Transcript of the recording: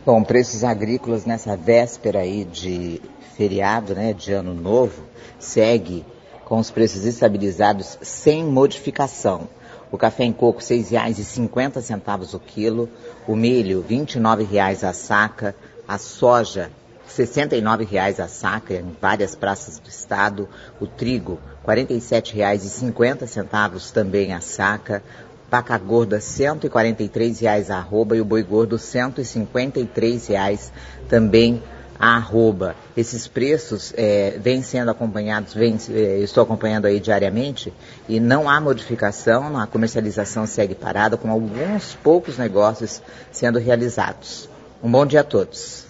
Bom, preços agrícolas nessa véspera aí de feriado, né, de ano novo, segue com os preços estabilizados sem modificação. O café em coco, R$ 6,50 o quilo, o milho, R$ 29,00 a saca, a soja, R$ 69,00 a saca em várias praças do estado, o trigo, R$ 47,50 também a saca, vaca gorda R$ 143,00 a arroba e o boi gordo R$ 153,00 também a arroba. Esses preços vêm sendo acompanhados, estou acompanhando aí diariamente e não há modificação, a comercialização segue parada com alguns poucos negócios sendo realizados. Um bom dia a todos.